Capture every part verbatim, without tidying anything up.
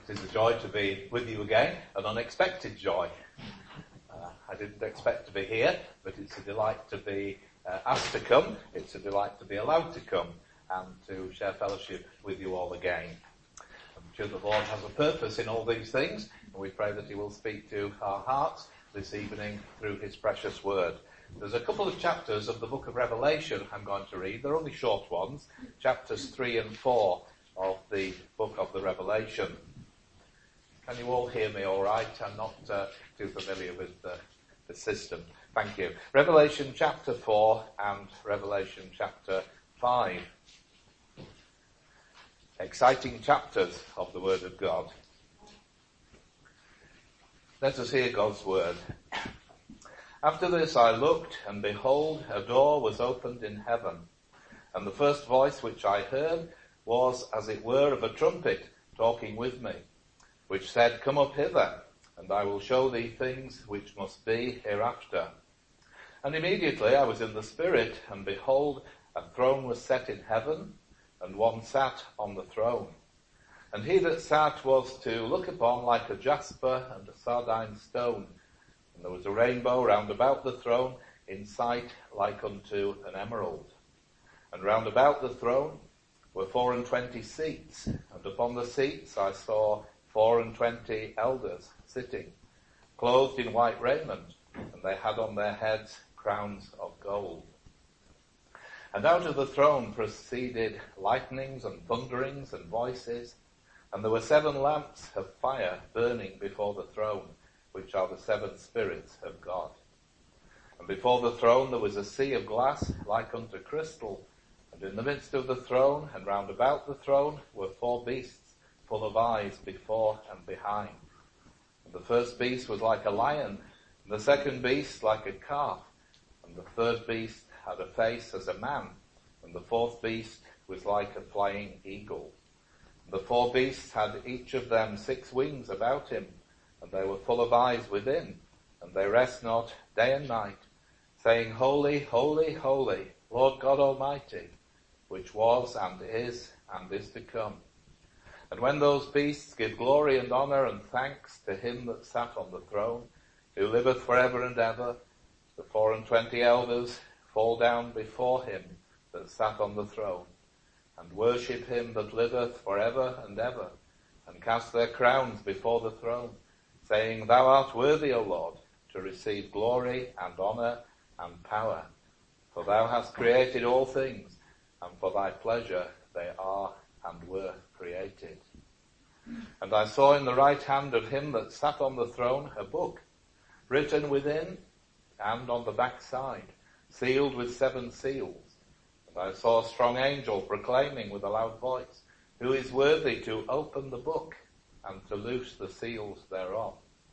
It is a joy to be with you again, an unexpected joy. Uh, I didn't expect to be here, but it's a delight to be uh, asked to come. It's a delight to be allowed to come and to share fellowship with you all again. I'm sure the Lord has a purpose in all these things, and we pray that he will speak to our hearts this evening through his precious word. There's a couple of chapters of the book of Revelation I'm going to read. They're only short ones, chapters three and four of the book of the Revelation. Can you all hear me all right? I'm not uh, too familiar with the, the system. Thank you. Revelation chapter four and Revelation chapter five. Exciting chapters of the Word of God. Let us hear God's word. After this I looked, and behold, a door was opened in heaven. And the first voice which I heard was as it were of a trumpet talking with me, which said, Come up hither, and I will show thee things which must be hereafter. And immediately I was in the Spirit, and behold, a throne was set in heaven, and one sat on the throne. And he that sat was to look upon like a jasper and a sardine stone. And there was a rainbow round about the throne, in sight like unto an emerald. And round about the throne were four and twenty seats, and upon the seats I saw four and twenty elders sitting, clothed in white raiment, and they had on their heads crowns of gold. And out of the throne proceeded lightnings and thunderings and voices, and there were seven lamps of fire burning before the throne, which are the seven spirits of God. And before the throne there was a sea of glass like unto crystal, and in the midst of the throne and round about the throne were four beasts full of eyes before and behind. And the first beast was like a lion, and the second beast like a calf, and the third beast had a face as a man, and the fourth beast was like a flying eagle. And the four beasts had each of them six wings about him, and they were full of eyes within, and they rest not day and night, saying, Holy, holy, holy, Lord God Almighty, which was and is and is to come. And when those beasts give glory and honour and thanks to him that sat on the throne, who liveth for ever and ever, the four and twenty elders fall down before him that sat on the throne, and worship him that liveth for ever and ever, and cast their crowns before the throne, saying, Thou art worthy, O Lord, to receive glory and honour and power. For thou hast created all things, and for thy pleasure they are and were created. And I saw in the right hand of him that sat on the throne a book, written within and on the back side, sealed with seven seals. And I saw a strong angel proclaiming with a loud voice, Who is worthy to open the book and to loose the seals thereof?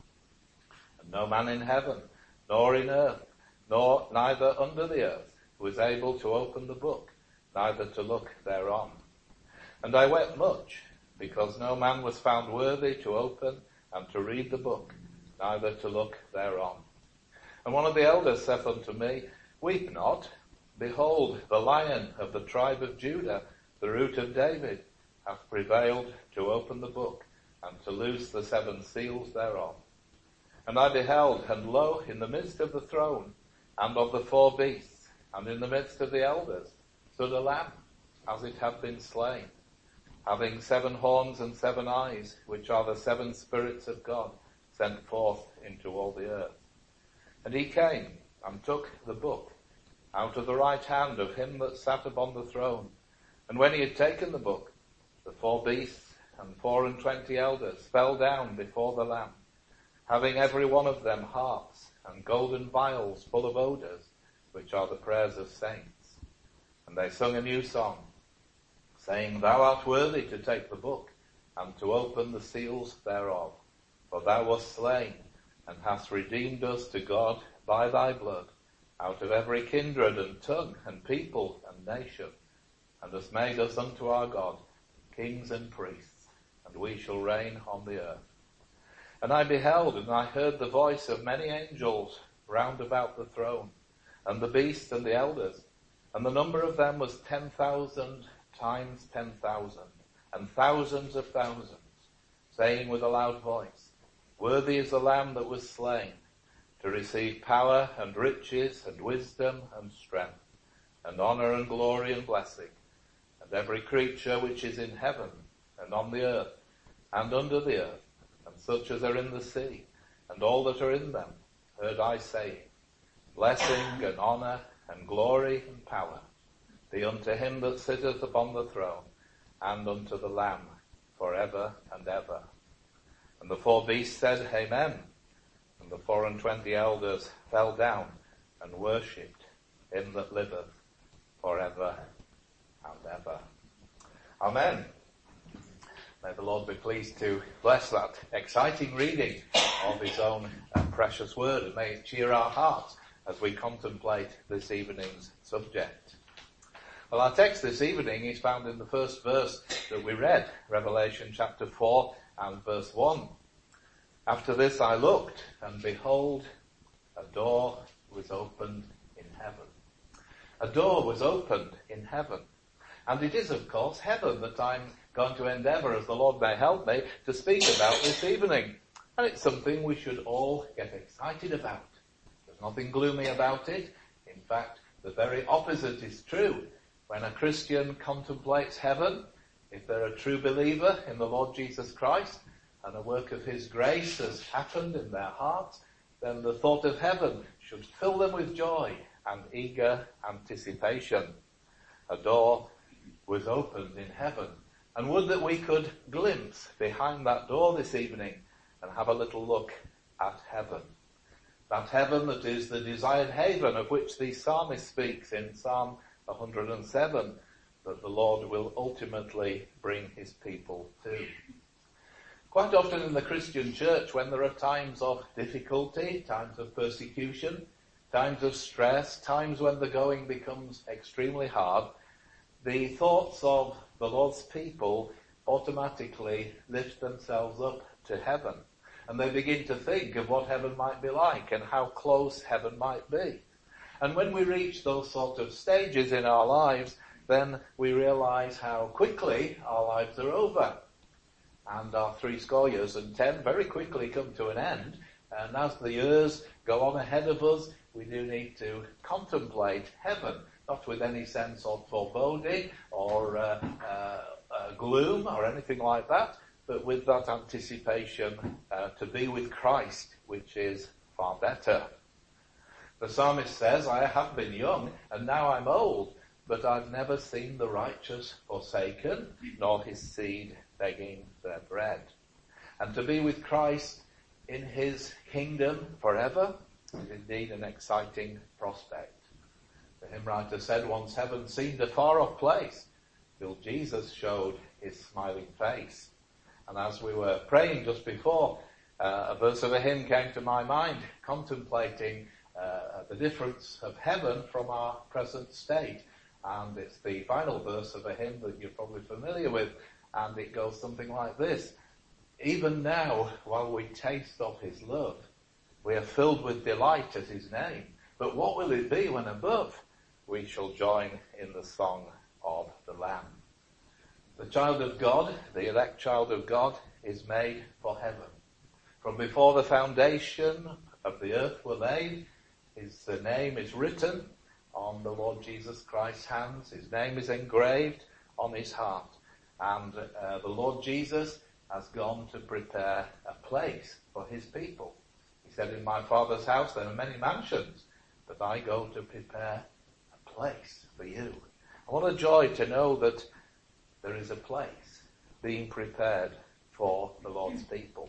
And no man in heaven, nor in earth, nor neither under the earth, was able to open the book, neither to look thereon. And I wept much, because no man was found worthy to open and to read the book, neither to look thereon. And one of the elders saith unto me, Weep not, behold, the Lion of the tribe of Judah, the root of David, hath prevailed to open the book, and to loose the seven seals thereof. And I beheld, and lo, in the midst of the throne, and of the four beasts, and in the midst of the elders, stood a lamb, as it had been slain, having seven horns and seven eyes, which are the seven spirits of God, sent forth into all the earth. And he came, and took the book, out of the right hand of him that sat upon the throne. And when he had taken the book, the four beasts and four and twenty elders fell down before the Lamb, having every one of them harps and golden vials full of odours, which are the prayers of saints. And they sung a new song, saying, Thou art worthy to take the book, and to open the seals thereof. For thou wast slain, and hast redeemed us to God by thy blood, out of every kindred and tongue and people and nation, and hast made us unto our God kings and priests, and we shall reign on the earth. And I beheld, and I heard the voice of many angels round about the throne, and the beast and the elders, and the number of them was ten thousand times ten thousand, and thousands of thousands, saying with a loud voice, Worthy is the Lamb that was slain, to receive power and riches and wisdom and strength, and honour and glory and blessing. And every creature which is in heaven and on the earth and under the earth, and such as are in the sea, and all that are in them, heard I saying, Blessing and honour and glory and power be unto him that sitteth upon the throne, and unto the Lamb, for ever and ever. And the four beasts said, Amen. And the four and twenty elders fell down and worshipped him that liveth for ever and ever. Amen. May the Lord be pleased to bless that exciting reading of his own uh, precious word, and may it cheer our hearts as we contemplate this evening's subject. Well, our text this evening is found in the first verse that we read, Revelation chapter four and verse one. After this I looked, and behold, a door was opened in heaven. A door was opened in heaven. And it is, of course, heaven that I'm going to endeavour, as the Lord may help me, to speak about this evening. And it's something we should all get excited about. There's nothing gloomy about it. In fact, the very opposite is true. When a Christian contemplates heaven, if they're a true believer in the Lord Jesus Christ, and a work of his grace has happened in their hearts, then the thought of heaven should fill them with joy and eager anticipation. A door was opened in heaven, and would that we could glimpse behind that door this evening and have a little look at heaven. That heaven that is the desired haven of which the psalmist speaks in Psalm one hundred seven, that the Lord will ultimately bring his people to. Quite often in the Christian church, when there are times of difficulty, times of persecution, times of stress, times when the going becomes extremely hard, the thoughts of the Lord's people automatically lift themselves up to heaven. And they begin to think of what heaven might be like and how close heaven might be. And when we reach those sort of stages in our lives, then we realize how quickly our lives are over. And our three score years and ten very quickly come to an end. And as the years go on ahead of us, we do need to contemplate heaven, not with any sense of foreboding or uh, uh, uh, gloom or anything like that, but with that anticipation uh, to be with Christ, which is far better. The psalmist says, I have been young and now I'm old, but I've never seen the righteous forsaken, nor his seed begging their bread. And to be with Christ in his kingdom forever is indeed an exciting prospect. The hymn writer said once, heaven seemed a far off place till Jesus showed his smiling face. And as we were praying just before, uh, a verse of a hymn came to my mind, contemplating uh, the difference of heaven from our present state. And it's the final verse of a hymn that you're probably familiar with, and it goes something like this. Even now, while we taste of his love, we are filled with delight at his name. But what will it be when above we shall join in the song of the Lamb? The child of God, the elect child of God, is made for heaven. From before the foundation of the earth were laid, his name is written on the Lord Jesus Christ's hands. His name is engraved on his heart. And uh, the Lord Jesus has gone to prepare a place for his people. He said, in my Father's house there are many mansions, but I go to prepare a place for you. And what a joy to know that there is a place being prepared for the Lord's people.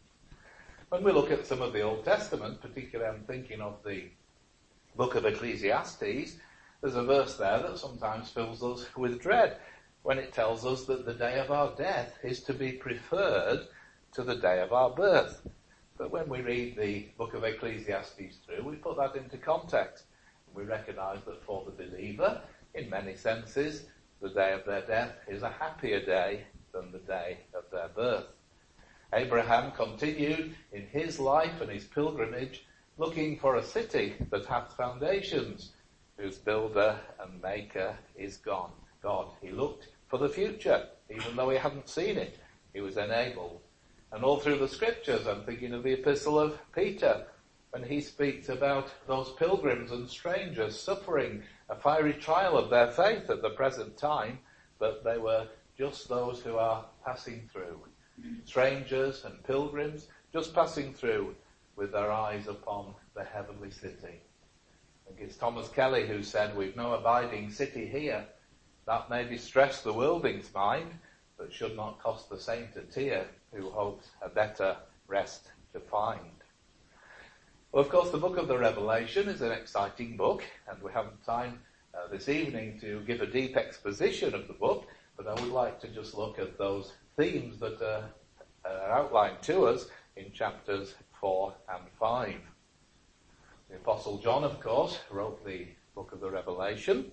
When we look at some of the Old Testament, particularly I'm thinking of the book of Ecclesiastes, there's a verse there that sometimes fills us with dread when it tells us that the day of our death is to be preferred to the day of our birth. But when we read the book of Ecclesiastes through, we put that into context. We recognize that for the believer, in many senses, the day of their death is a happier day than the day of their birth. Abraham continued in his life and his pilgrimage looking for a city that hath foundations, whose builder and maker is gone. God. He looked for the future, even though he hadn't seen it. He was enabled And all through the scriptures, I'm thinking of the epistle of Peter, when he speaks about those pilgrims and strangers suffering a fiery trial of their faith at the present time, but they were just those who are passing through. Strangers and pilgrims just passing through with their eyes upon the heavenly city. I think it's Thomas Kelly who said, we've no abiding city here. That may distress the worldling's mind, but should not cost the saint a tear who hopes a better rest to find. Well, of course, the book of the Revelation is an exciting book, and we haven't time uh, this evening to give a deep exposition of the book, but I would like to just look at those themes that uh, are outlined to us in chapters four and five. The Apostle John, of course, wrote the book of the Revelation.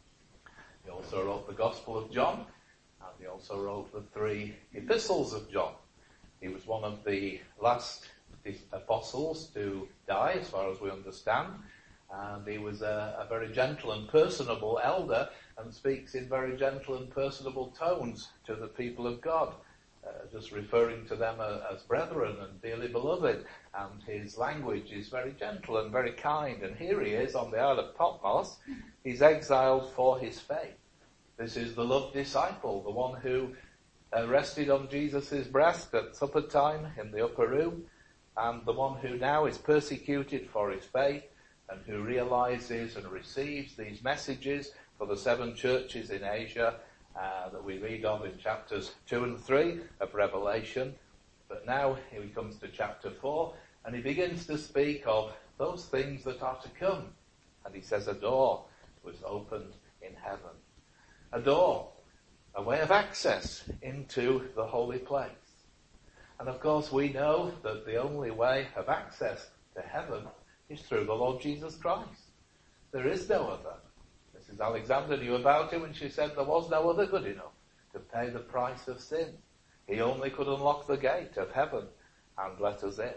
He also wrote the Gospel of John, and he also wrote the three epistles of John. He was one of the last apostles to die, as far as we understand, and he was a, a very gentle and personable elder, and speaks in very gentle and personable tones to the people of God, uh, just referring to them uh, as brethren and dearly beloved, and his language is very gentle and very kind. And here he is on the Isle of Patmos. He's exiled for his faith. This is the loved disciple, the one who uh, rested on Jesus' breast at supper time in the upper room, and the one who now is persecuted for his faith, and who realizes and receives these messages for the seven churches in Asia uh, that we read of in chapters two and three of Revelation. But now here he comes to chapter four, and he begins to speak of those things that are to come. And he says a door was opened in heaven. A door, a way of access into the holy place. And of course we know that the only way of access to heaven is through the Lord Jesus Christ. There is no other. Missus Alexander knew about him when she said there was no other good enough to pay the price of sin. He only could unlock the gate of heaven and let us in.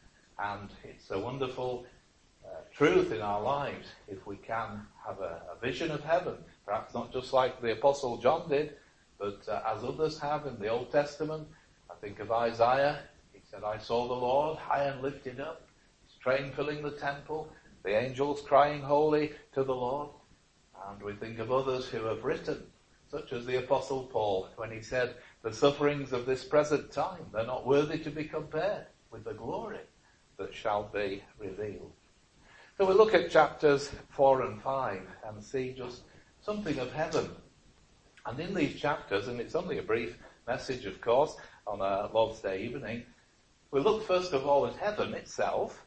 And it's a wonderful uh, truth in our lives if we can have a, a vision of heaven, perhaps not just like the Apostle John did, but uh, as others have in the Old Testament. I think of Isaiah. He said, I saw the Lord high and lifted up, his train filling the temple, the angels crying holy to the Lord. And we think of others who have written, such as the Apostle Paul, when he said, the sufferings of this present time, they're not worthy to be compared with the glory that shall be revealed. So we look at chapters four and five and see just something of heaven. And in these chapters, and it's only a brief message, of course, on a Lord's Day evening, we look first of all at heaven itself,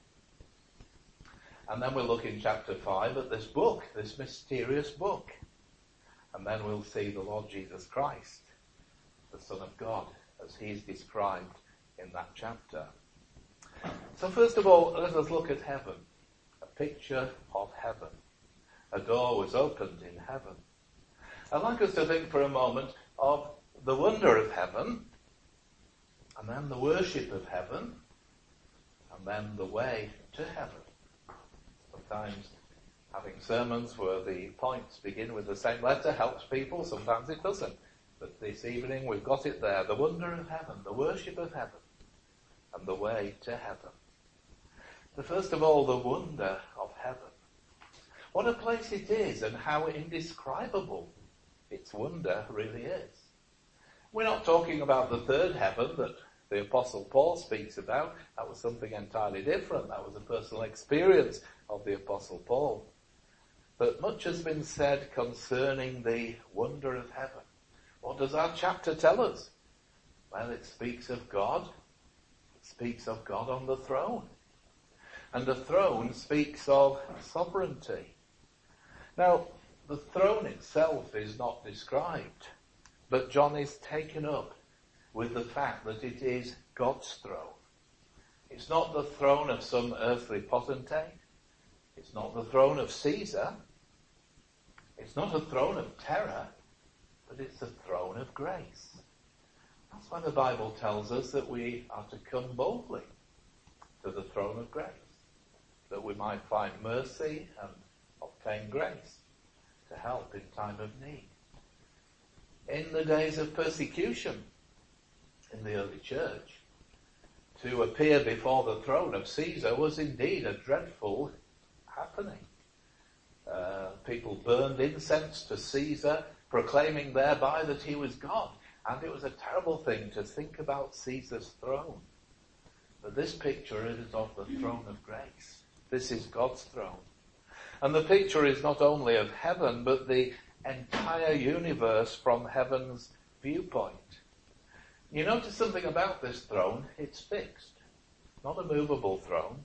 and then we'll look in chapter five at this book, this mysterious book. And then we'll see the Lord Jesus Christ, the Son of God, as he is described in that chapter. So first of all, let us look at heaven, a picture of heaven. A door was opened in heaven. I'd like us to think for a moment of the wonder of heaven, and then the worship of heaven, and then the way to heaven. Sometimes having sermons where the points begin with the same letter helps people, sometimes it doesn't. But this evening we've got it there, the wonder of heaven, the worship of heaven, and the way to heaven. So first of all, the wonder of heaven. What a place it is, and how indescribable its wonder really is. We're not talking about the third heaven that the Apostle Paul speaks about. That was something entirely different. That was a personal experience of the Apostle Paul. But much has been said concerning the wonder of heaven. What does our chapter tell us? Well, it speaks of God. It speaks of God on the throne. And the throne speaks of sovereignty. Now, the throne itself is not described, but John is taken up with the fact that it is God's throne. It's not the throne of some earthly potentate. It's not the throne of Caesar. It's not a throne of terror, but it's a throne of grace. That's why the Bible tells us that we are to come boldly to the throne of grace, that we might find mercy and obtain grace to help in time of need. In the days of persecution in the early church, to appear before the throne of Caesar was indeed a dreadful happening. Uh, people burned incense to Caesar, proclaiming thereby that he was God. And it was a terrible thing to think about Caesar's throne. But this picture is of the throne of grace. This is God's throne. And the picture is not only of heaven, but the entire universe from heaven's viewpoint. You notice something about this throne, it's fixed, not a movable throne.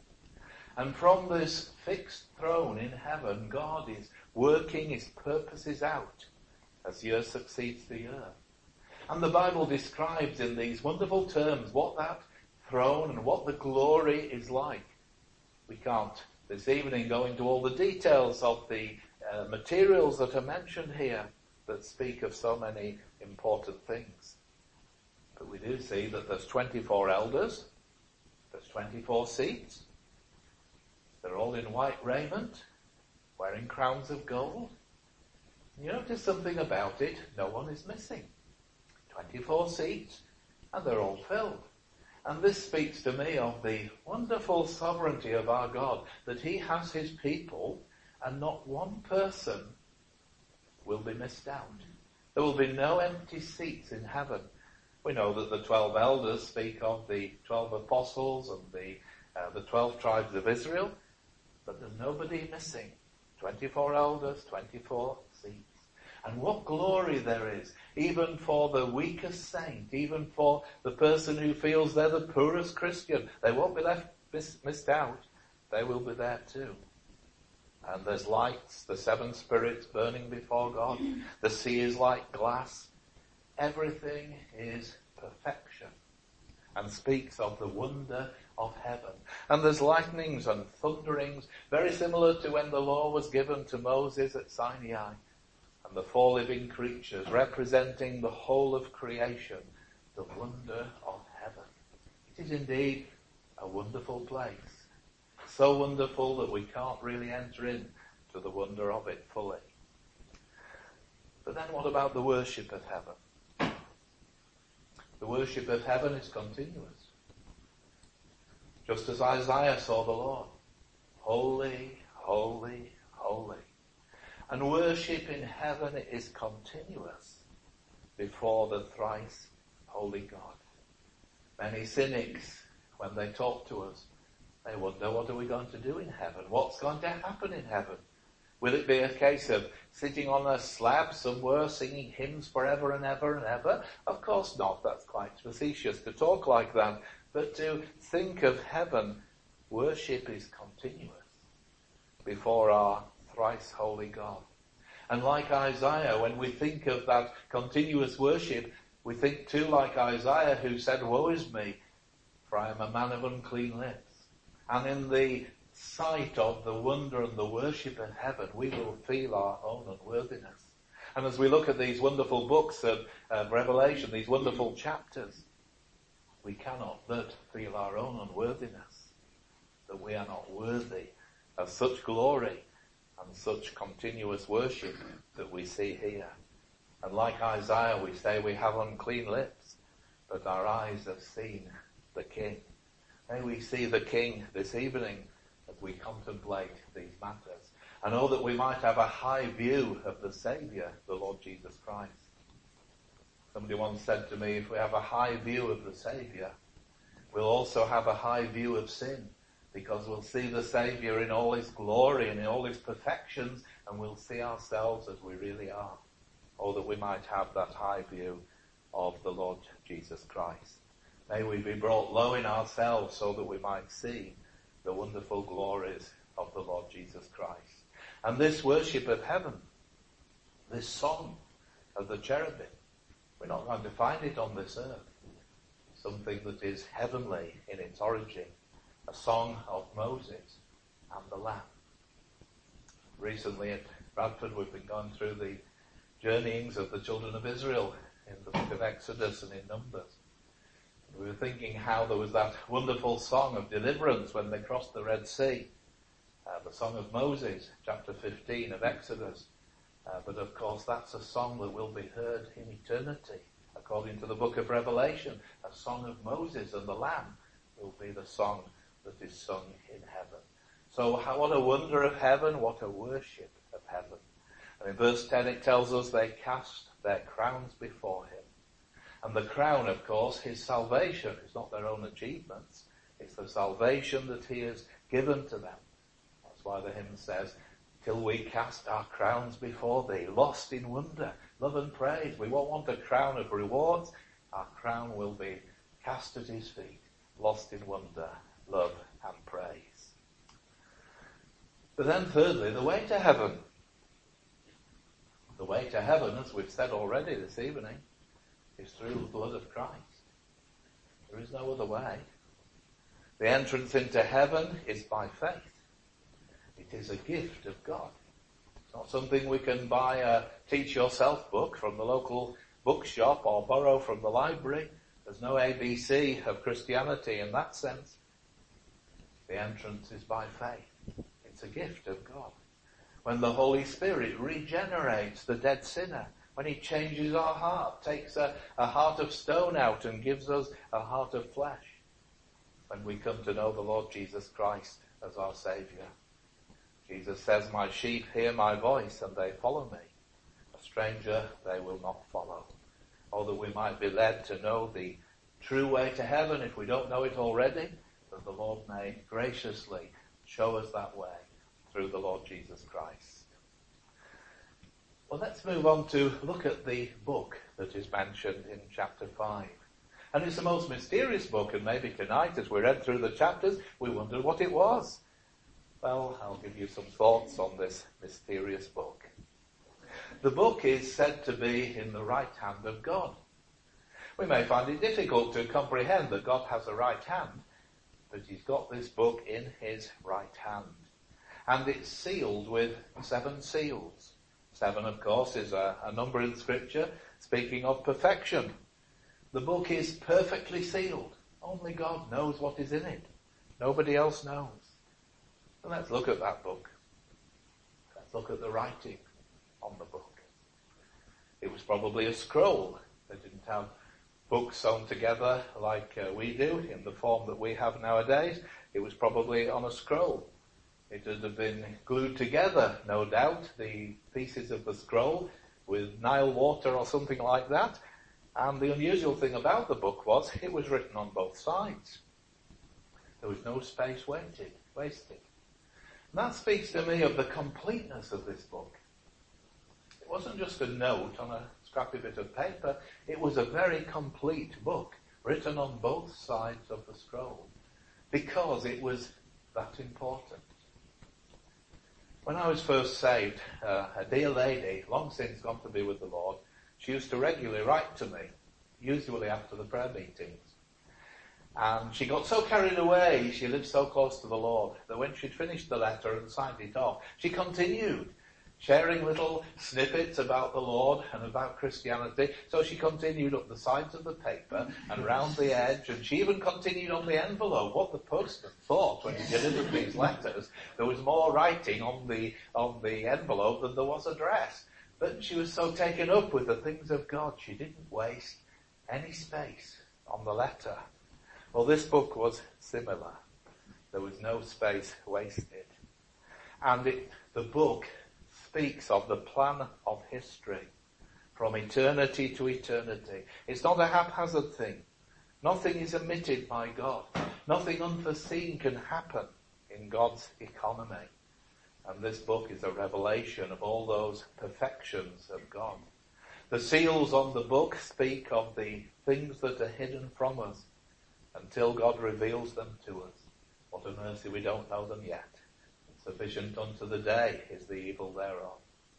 And from this fixed throne in heaven, God is working his purposes out as year succeeds the year. And the Bible describes in these wonderful terms what that throne and what the glory is like. We can't this evening go into all the details of the uh, materials that are mentioned here that speak of so many important things. But we do see that there's twenty-four elders, there's twenty-four seats, they're all in white raiment, wearing crowns of gold. You notice something about it, no one is missing. twenty-four seats, and they're all filled. And this speaks to me of the wonderful sovereignty of our God, that he has his people, and not one person will be missed out. There will be no empty seats in heaven. We know that the twelve elders speak of the twelve apostles and the uh, the twelve tribes of Israel, but there's nobody missing. twenty-four elders, twenty-four seats. And what glory there is, even for the weakest saint, even for the person who feels they're the poorest Christian. They won't be left miss, missed out. They will be there too. And there's lights, the seven spirits burning before God. The sea is like glass. Everything is perfection and speaks of the wonder of heaven. And there's lightnings and thunderings, very similar to when the law was given to Moses at Sinai. And the four living creatures representing the whole of creation, the wonder of heaven. It is indeed a wonderful place. So wonderful that we can't really enter in to the wonder of it fully. But then what about the worship of heaven? The worship of heaven is continuous. Just as Isaiah saw the Lord. Holy, holy, holy. And worship in heaven is continuous before the thrice holy God. Many cynics, when they talk to us, they wonder, what are we going to do in heaven? What's going to happen in heaven? Will it be a case of sitting on a slab somewhere singing hymns forever and ever and ever? Of course not. That's quite facetious to talk like that. But to think of heaven, worship is continuous before our thrice holy God. And like Isaiah, when we think of that continuous worship, we think too like Isaiah, who said, woe is me, for I am a man of unclean lips. And in the sight of the wonder and the worship of heaven, we will feel our own unworthiness. And as we look at these wonderful books of, of Revelation, these wonderful chapters, we cannot but feel our own unworthiness, that we are not worthy of such glory and such continuous worship that we see here. And like Isaiah, we say we have unclean lips, but our eyes have seen the King. May we see the King this evening as we contemplate these matters. And oh, that we might have a high view of the Saviour, the Lord Jesus Christ. Somebody once said to me, if we have a high view of the Saviour, we'll also have a high view of sin, because we'll see the Saviour in all his glory and in all his perfections, and we'll see ourselves as we really are. Oh, that we might have that high view of the Lord Jesus Christ. May we be brought low in ourselves so that we might see the wonderful glories of the Lord Jesus Christ. And this worship of heaven, this song of the cherubim, we're not going to find it on this earth. Something that is heavenly in its origin. A song of Moses and the Lamb. Recently at Bradford we've been going through the journeyings of the children of Israel in the book of Exodus and in Numbers. We were thinking how there was that wonderful song of deliverance when they crossed the Red Sea. Uh, the song of Moses, chapter fifteen of Exodus. Uh, but of course that's a song that will be heard in eternity, according to the book of Revelation. A song of Moses and the Lamb will be the song that is sung in heaven. So how, what a wonder of heaven, what a worship of heaven. And in verse ten it tells us they cast their crowns before him. And the crown, of course, is salvation. It's not their own achievements. It's the salvation that he has given to them. That's why the hymn says, till we cast our crowns before thee, lost in wonder, love and praise. We won't want a crown of rewards. Our crown will be cast at his feet, lost in wonder, love and praise. But then thirdly, the way to heaven. The way to heaven, as we've said already this evening, is through the blood of Christ. There is no other way. The entrance into heaven is by faith. It is a gift of God. It's not something we can buy a teach yourself book from the local bookshop or borrow from the library. There's no A B C of Christianity in that sense. The entrance is by faith. It's a gift of God. When the Holy Spirit regenerates the dead sinner, when he changes our heart, takes a, a heart of stone out and gives us a heart of flesh, when we come to know the Lord Jesus Christ as our Saviour. Jesus says, my sheep hear my voice and they follow me. A stranger they will not follow. Or that we might be led to know the true way to heaven if we don't know it already, that the Lord may graciously show us that way through the Lord Jesus Christ. Well, let's move on to look at the book that is mentioned in chapter five. And it's the most mysterious book, and maybe tonight as we read through the chapters, we wondered what it was. Well, I'll give you some thoughts on this mysterious book. The book is said to be in the right hand of God. We may find it difficult to comprehend that God has a right hand, but he's got this book in his right hand. And it's sealed with seven seals. Seven, of course, is a, a number in Scripture speaking of perfection. The book is perfectly sealed. Only God knows what is in it. Nobody else knows. So let's look at that book. Let's look at the writing on the book. It was probably a scroll. They didn't have books sewn together like uh, we do in the form that we have nowadays. It was probably on a scroll. It would have been glued together, no doubt, the pieces of the scroll with Nile water or something like that. And the unusual thing about the book was it was written on both sides. There was no space wasted. wasted. And that speaks to me of the completeness of this book. It wasn't just a note on a scrappy bit of paper. It was a very complete book, written on both sides of the scroll, because it was that important. When I was first saved, uh, a dear lady, long since gone to be with the Lord, she used to regularly write to me, usually after the prayer meetings. And she got so carried away, she lived so close to the Lord, that when she'd finished the letter and signed it off, she continued sharing little snippets about the Lord and about Christianity. So she continued up the sides of the paper and round the edge, and she even continued on the envelope. What the postman thought when he delivered these letters, there was more writing on the on the envelope than there was address. But she was so taken up with the things of God, she didn't waste any space on the letter. Well, this book was similar. There was no space wasted. And it, the book speaks of the plan of history from eternity to eternity. It's not a haphazard thing. Nothing is omitted by God. Nothing unforeseen can happen in God's economy. And this book is a revelation of all those perfections of God. The seals on the book speak of the things that are hidden from us until God reveals them to us. What a mercy we don't know them yet. Sufficient unto the day is the evil thereof.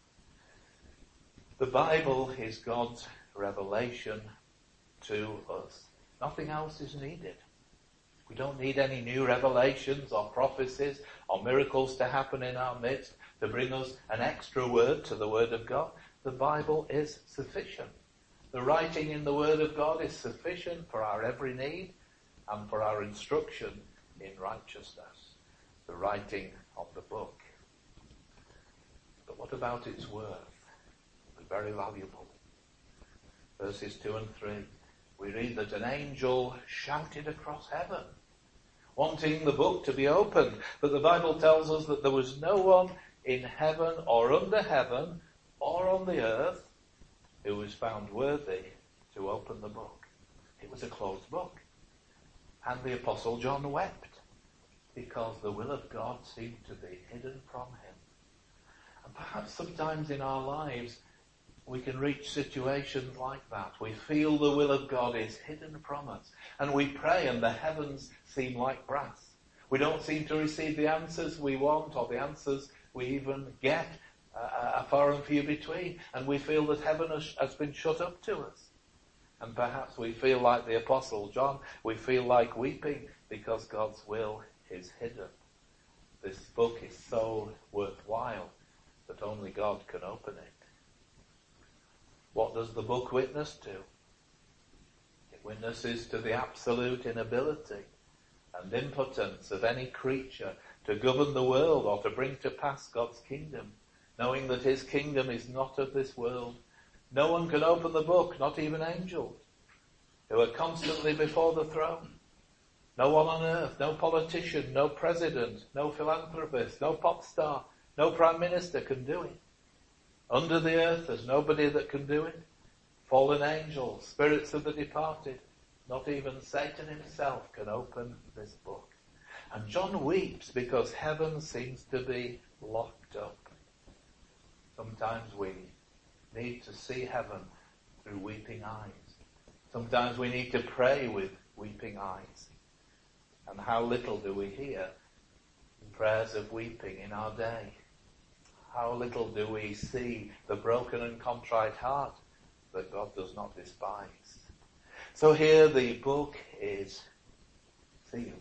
The Bible is God's revelation to us. Nothing else is needed. We don't need any new revelations or prophecies or miracles to happen in our midst to bring us an extra word to the Word of God. The Bible is sufficient. The writing in the Word of God is sufficient for our every need and for our instruction in righteousness. The writing of the book. But what about its worth? It's very valuable. Verses two and three. We read that an angel shouted across heaven. wanting the book to be opened. But the Bible tells us that there was no one in heaven or under heaven or on the earth who was found worthy to open the book. It was a closed book. And the Apostle John wept because the will of God seemed to be hidden from him. And perhaps sometimes in our lives we can reach situations like that. We feel the will of God is hidden from us. And we pray and the heavens seem like brass. We don't seem to receive the answers we want or the answers we even get, uh, are far and few between. And we feel that heaven has, has been shut up to us. And perhaps we feel like the Apostle John. We feel like weeping because God's will is hidden. This book is so worthwhile that only God can open it. What does the book witness to? It witnesses to the absolute inability and impotence of any creature to govern the world or to bring to pass God's kingdom, knowing that his kingdom is not of this world. No one can open the book, not even angels, who are constantly before the throne. No one on earth, no politician, no president, no philanthropist, no pop star, no prime minister can do it. Under the earth, there's nobody that can do it. Fallen angels, spirits of the departed, not even Satan himself can open this book. And John weeps because heaven seems to be locked up. Sometimes we need to see heaven through weeping eyes. Sometimes we need to pray with weeping eyes. And how little do we hear prayers of weeping in our day? How little do we see the broken and contrite heart that God does not despise. So here the book is sealed.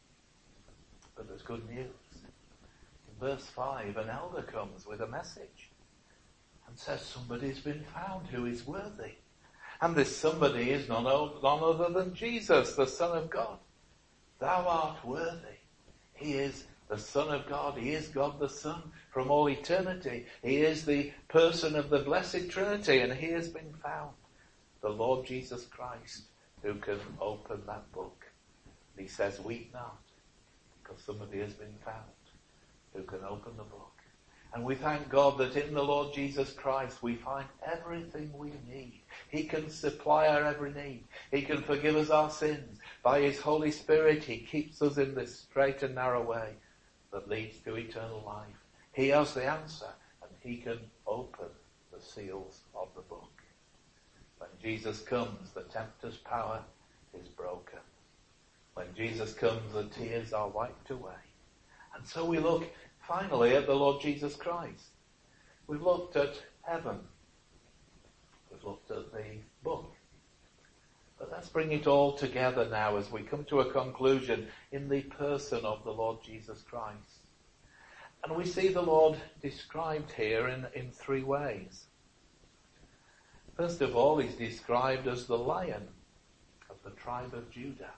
But there's good news. In verse five, an elder comes with a message and says somebody's been found who is worthy. And this somebody is none other than Jesus, the Son of God. Thou art worthy. He is the Son of God. He is God the Son from all eternity. He is the person of the Blessed Trinity, and he has been found. The Lord Jesus Christ, who can open that book. And he says, weep not, because somebody has been found who can open the book. And we thank God that in the Lord Jesus Christ we find everything we need. He can supply our every need. He can forgive us our sins. By his Holy Spirit, he keeps us in this straight and narrow way that leads to eternal life. He has the answer, and he can open the seals of the book. When Jesus comes, the tempter's power is broken. When Jesus comes, the tears are wiped away. And so we look finally at the Lord Jesus Christ. We've looked at heaven. We've looked at the book. But let's bring it all together now as we come to a conclusion in the person of the Lord Jesus Christ. And we see the Lord described here in, in three ways. First of all, he's described as the Lion of the tribe of Judah.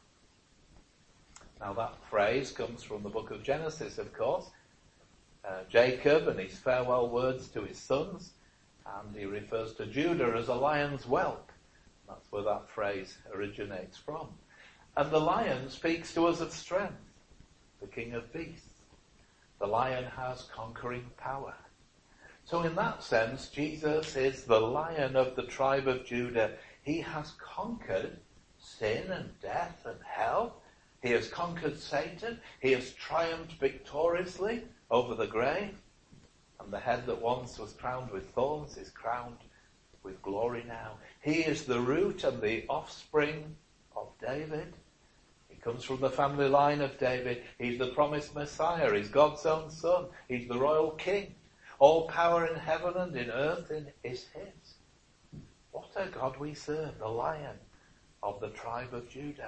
Now that phrase comes from the book of Genesis, of course. Uh, Jacob and his farewell words to his sons, and he refers to Judah as a lion's whelp. That's where that phrase originates from. And the lion speaks to us of strength, the king of beasts. The lion has conquering power. So in that sense, Jesus is the Lion of the tribe of Judah. He has conquered sin and death and hell. He has conquered Satan. He has triumphed victoriously over the grave. And the head that once was crowned with thorns is crowned with glory now. He is the root and the offspring of David. He comes from the family line of David. He's the promised Messiah. He's God's own son. He's the royal king. All power in heaven and in earth is his. What a God we serve, the Lion of the tribe of Judah.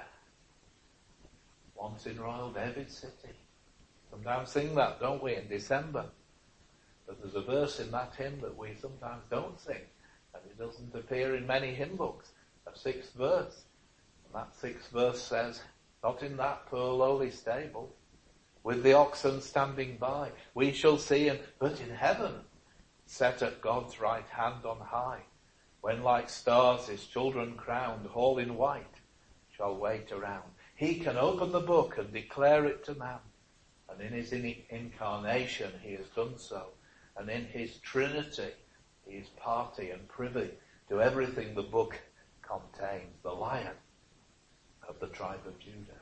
Once in royal David's city. Sometimes sing that, don't we, in December? But there's a verse in that hymn that we sometimes don't sing, and it doesn't appear in many hymn books, a sixth verse. And that sixth verse says, not in that poor lowly stable, with the oxen standing by, we shall see him, but in heaven, set at God's right hand on high, when like stars his children crowned, all in white, shall wait around. He can open the book and declare it to man. And in his in- incarnation, he has done so. And in his Trinity, he is party and privy to everything the book contains. The Lion of the tribe of Judah.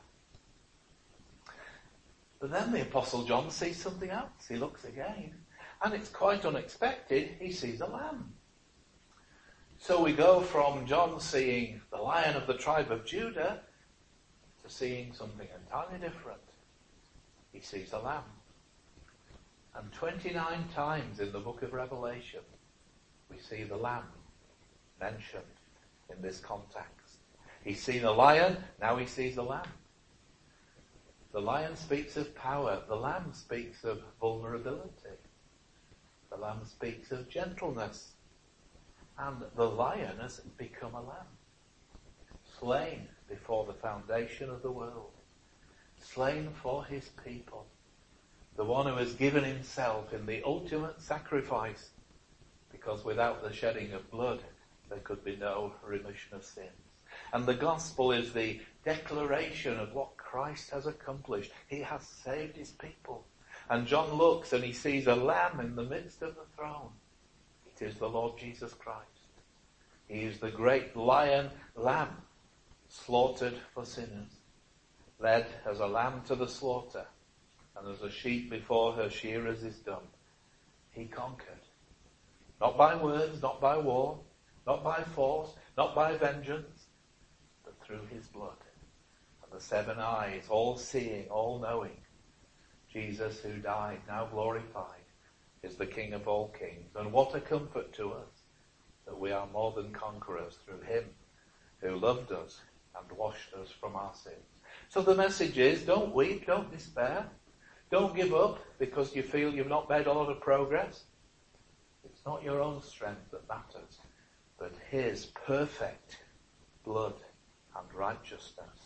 But then the Apostle John sees something else. He looks again. And it's quite unexpected. He sees a lamb. So we go from John seeing the Lion of the tribe of Judah to seeing something entirely different. He sees a lamb. And twenty-nine times in the book of Revelation, we see the lamb mentioned in this context. He's seen a lion, now he sees a lamb. The lion speaks of power. The lamb speaks of vulnerability. The lamb speaks of gentleness. And the lion has become a lamb. Slain before the foundation of the world. Slain for his people. The one who has given himself in the ultimate sacrifice. Because without the shedding of blood, there could be no remission of sins. And the gospel is the declaration of what Christ has accomplished. He has saved his people. And John looks and he sees a lamb in the midst of the throne. It is the Lord Jesus Christ. He is the great lion lamb, slaughtered for sinners, led as a lamb to the slaughter, and as a sheep before her shearers is dumb. He conquered. Not by words, not by war, not by force, not by vengeance, but through his blood. And the seven eyes, all seeing, all knowing. Jesus who died, now glorified, is the King of all kings. And what a comfort to us that we are more than conquerors through him who loved us and washed us from our sins. So the message is, don't weep, don't despair. Don't give up because you feel you've not made a lot of progress. It's not your own strength that matters, but his perfect blood and righteousness.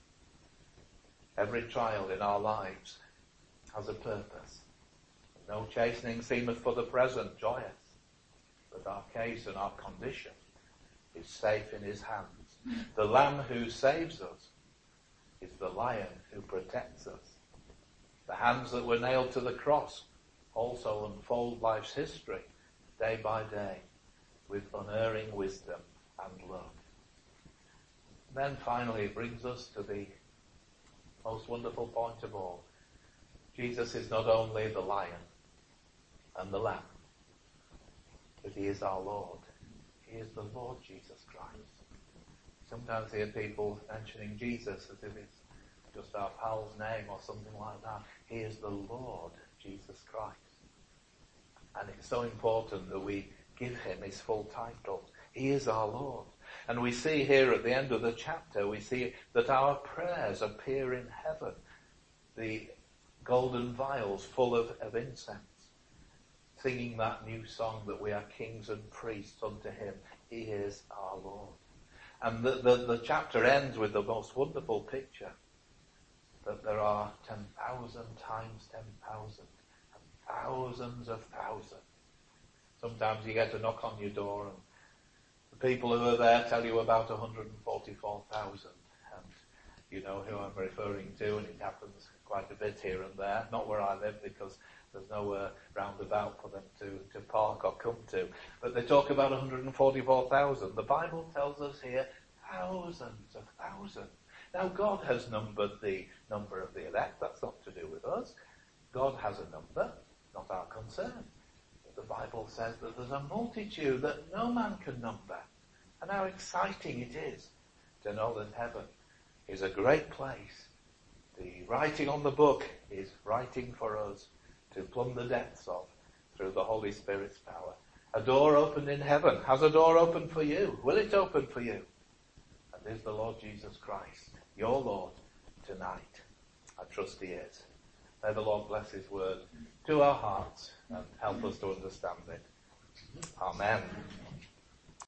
Every trial in our lives has a purpose. No chastening seemeth for the present joyous, but our case and our condition is safe in his hands. The Lamb who saves us is the Lion who protects us. The hands that were nailed to the cross also unfold life's history day by day with unerring wisdom and love. Then finally it brings us to the most wonderful point of all. Jesus is not only the Lion and the Lamb, but he is our Lord. He is the Lord Jesus Christ. Sometimes I hear people mentioning Jesus as if it's just our pal's name or something like that. He is the Lord Jesus Christ. And it's so important that we give him his full title. He is our Lord. And we see here at the end of the chapter, we see that our prayers appear in heaven. The golden vials full of, of incense. Singing that new song that we are kings and priests unto him. He is our Lord. And the, the, the chapter ends with the most wonderful picture. That there are ten thousand times ten thousand. And thousands of thousands. Sometimes you get a knock on your door and the people who are there tell you about one hundred forty-four thousand. And you know who I'm referring to, and it happens quite a bit here and there. Not where I live because there's nowhere roundabout for them to, to park or come to. But they talk about one hundred forty-four thousand. The Bible tells us here thousands of thousands. Now God has numbered the number of the elect. That's not to do with us. God has a number, not our concern. But the Bible says that there's a multitude that no man can number. And how exciting it is to know that heaven is a great place. The writing on the book is writing for us to plumb the depths of through the Holy Spirit's power. A door opened in heaven. Has a door opened for you? Will it open for you? And is the Lord Jesus Christ, your Lord, tonight? I trust he is. May the Lord bless his word to our hearts and help us to understand it. Amen.